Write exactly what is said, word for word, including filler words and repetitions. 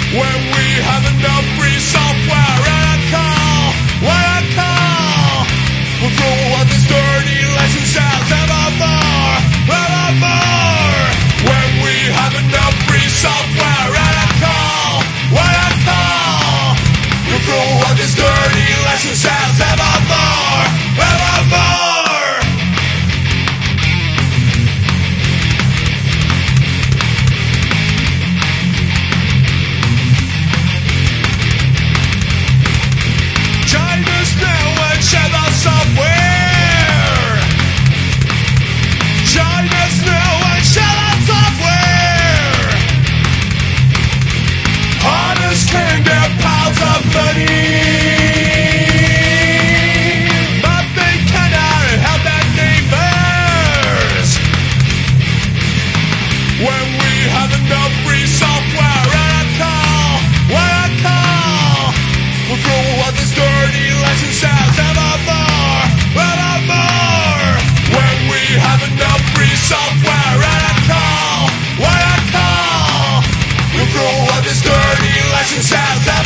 When we have enough free software and I call, when I call, we'll throw out these dirty license sounds evermore, evermore. When we have enough free software and I call, when I call, we'll throw out these dirty license sounds evermore, evermore. Sounds